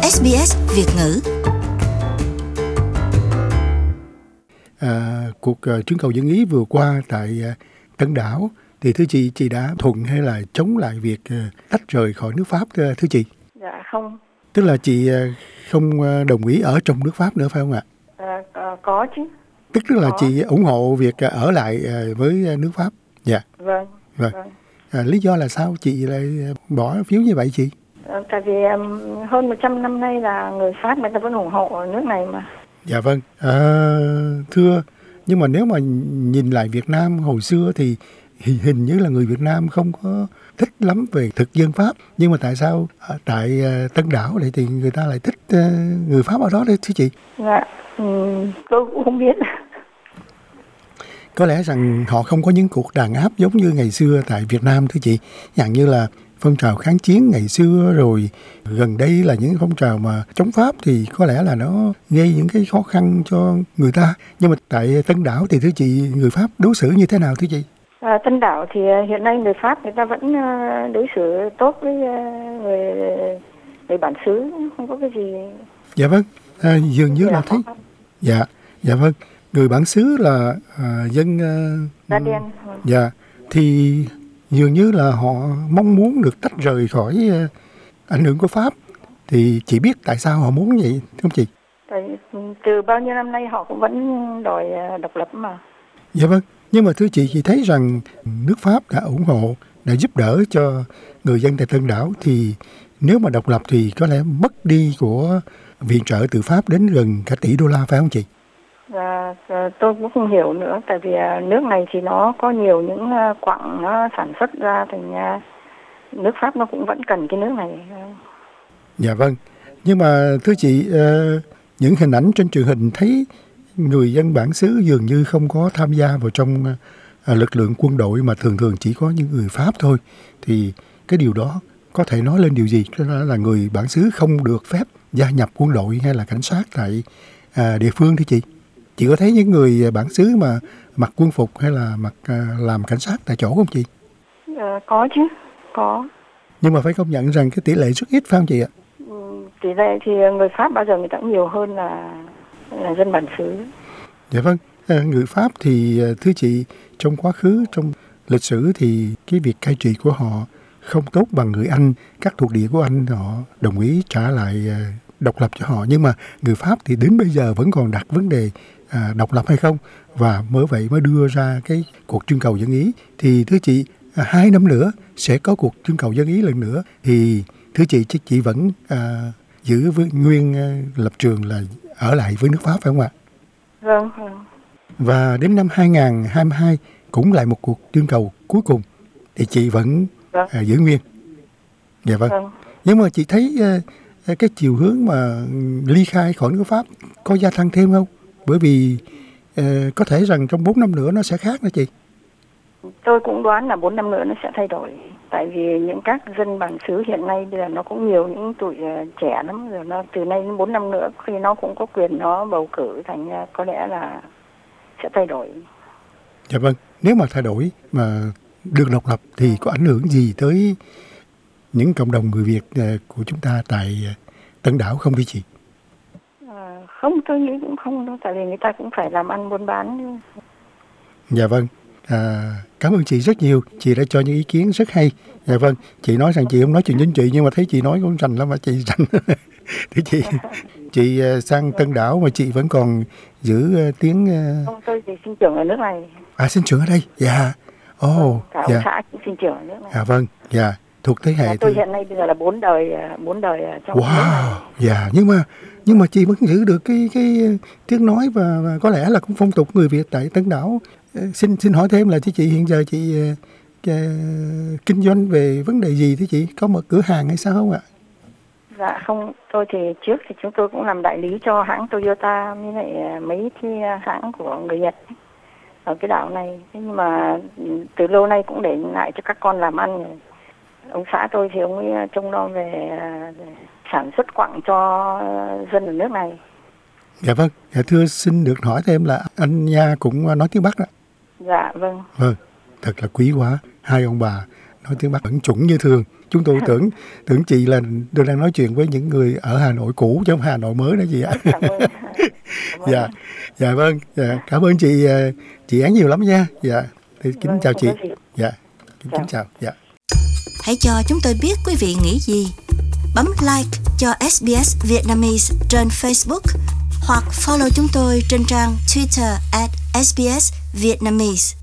SBS Việt ngữ. Cuộc trưng cầu dân ý vừa qua tại Tân Đảo thì thưa chị đã thuận hay là chống lại việc tách rời khỏi nước Pháp thưa chị? Dạ không. Tức là chị không đồng ý ở trong nước Pháp nữa phải không ạ? Có chứ. Tức là có. Chị ủng hộ việc ở lại với nước Pháp. Dạ. Vâng. Lý do là sao chị lại bỏ phiếu như vậy chị? Tại vì hơn 100 năm nay là người Pháp người ta vẫn ủng hộ ở nước này mà. Dạ vâng. Thưa, nhưng mà nếu mà nhìn lại Việt Nam hồi xưa thì hình như là người Việt Nam không có thích lắm về thực dân Pháp. Nhưng mà tại sao tại Tân Đảo này thì người ta lại thích người Pháp ở đó đấy thưa chị? Dạ, tôi cũng không biết. Có lẽ rằng họ không có những cuộc đàn áp giống như ngày xưa tại Việt Nam thưa chị. Dạng như là phong trào kháng chiến ngày xưa, rồi gần đây là những phong trào mà chống Pháp thì có lẽ là nó gây những cái khó khăn cho người ta. Nhưng mà tại Tân Đảo thì thưa chị, người Pháp đối xử như thế nào thưa chị? Tân Đảo thì hiện nay người Pháp người ta vẫn đối xử tốt với người bản xứ, không có cái gì. Dạ vâng, dường như là thấy. Dạ vâng, người bản xứ là dân da đen. Dạ, thì dường như là họ mong muốn được tách rời khỏi ảnh hưởng của Pháp. Thì chị biết tại sao họ muốn vậy không chị? Tại từ bao nhiêu năm nay họ cũng vẫn đòi độc lập mà. Dạ vâng, nhưng mà thưa chị thấy rằng nước Pháp đã ủng hộ, đã giúp đỡ cho người dân tại Tân Đảo, thì nếu mà độc lập thì có lẽ mất đi của viện trợ từ Pháp đến gần cả tỷ đô la phải không chị? Tôi cũng không hiểu nữa, tại vì nước này thì nó có nhiều những quặng nó sản xuất ra, thành nước Pháp nó cũng vẫn cần cái nước này. Dạ vâng, nhưng mà thưa chị, những hình ảnh trên truyền hình thấy người dân bản xứ dường như không có tham gia vào trong lực lượng quân đội, mà thường thường chỉ có những người Pháp thôi. Thì cái điều đó có thể nói lên điều gì? Đó là người bản xứ không được phép gia nhập quân đội hay là cảnh sát tại địa phương thưa chị? Chị có thấy những người bản xứ mà mặc quân phục hay là mặc làm cảnh sát tại chỗ không chị? Có chứ, có. Nhưng mà phải công nhận rằng cái tỷ lệ rất ít phải không chị ạ? Tỷ lệ thì người Pháp bao giờ người ta cũng nhiều hơn là dân bản xứ. Dạ vâng, người Pháp thì thưa chị, trong quá khứ, trong lịch sử thì cái việc cai trị của họ không tốt bằng người Anh. Các thuộc địa của Anh họ đồng ý trả lại độc lập cho họ, nhưng mà người Pháp thì đến bây giờ vẫn còn đặt vấn đề độc lập hay không, và mới vậy mới đưa ra cái cuộc trưng cầu dân ý. Thì thưa chị, 2 năm nữa sẽ có cuộc trưng cầu dân ý lần nữa, thì thưa chị vẫn giữ nguyên lập trường là ở lại với nước Pháp phải không ạ? Vâng. Và đến năm 2022 cũng lại một cuộc trưng cầu cuối cùng thì chị vẫn giữ nguyên. Dạ vâng. Nhưng mà chị thấy cái chiều hướng mà ly khai khỏi nước Pháp có gia tăng thêm không? Bởi vì có thể rằng trong 4 năm nữa nó sẽ khác đó chị. Tôi cũng đoán là 4 năm nữa nó sẽ thay đổi. Tại vì những các dân bản xứ hiện nay bây giờ nó cũng nhiều những tuổi trẻ lắm rồi, nó từ nay đến 4 năm nữa khi nó cũng có quyền nó bầu cử, thành có lẽ là sẽ thay đổi. Dạ vâng, nếu mà thay đổi mà được độc lập thì có ảnh hưởng gì tới những cộng đồng người Việt của chúng ta tại Tân Đảo không thưa chị? Không, tôi nghĩ cũng không đâu, tại vì người ta cũng phải làm ăn buôn bán. Dạ vâng, cảm ơn chị rất nhiều, chị đã cho những ý kiến rất hay. Dạ vâng, chị nói rằng chị không nói chuyện chính trị, nhưng mà thấy chị nói cũng rành lắm mà chị rành. Thì chị sang Tân Đảo mà chị vẫn còn giữ tiếng... Không, tôi thì sinh trưởng ở nước này. Sinh trưởng ở đây, dạ. Cả ông xã cũng sinh trưởng ở nước này. Dạ vâng, dạ, thuộc thế hệ... Tôi hiện nay bây giờ là 4 đời trong nước này. Dạ, nhưng mà chị vẫn giữ được cái tiếng nói và có lẽ là cũng phong tục người Việt tại Tân Đảo. Xin hỏi thêm là chị hiện giờ chị kinh doanh về vấn đề gì thế chị? Có mở cửa hàng hay sao không ạ? Dạ không, tôi thì trước thì chúng tôi cũng làm đại lý cho hãng Toyota với lại mấy cái hãng của người Nhật ở cái đảo này. Thế nhưng mà từ lâu nay cũng để lại cho các con làm ăn rồi. Ông xã tôi thì ông ấy trông nom về sản xuất quặng cho dân ở nước này. Dạ vâng, thưa xin được hỏi thêm là anh Nha cũng nói tiếng Bắc đó. Dạ vâng. Vâng, thật là quý quá. Hai ông bà nói tiếng Bắc vẫn chuẩn như thường, Chúng tôi tưởng chị là tôi đang nói chuyện với những người ở Hà Nội cũ chứ không Hà Nội mới đó chị ạ. Cảm ơn. Dạ, dạ vâng, dạ, cảm ơn chị Án nhiều lắm nha. Dạ, thì kính chào chị. Dạ, kính chào. Dạ. Hãy cho chúng tôi biết quý vị nghĩ gì. Bấm like cho SBS Vietnamese trên Facebook hoặc follow chúng tôi trên trang Twitter @SBS Vietnamese.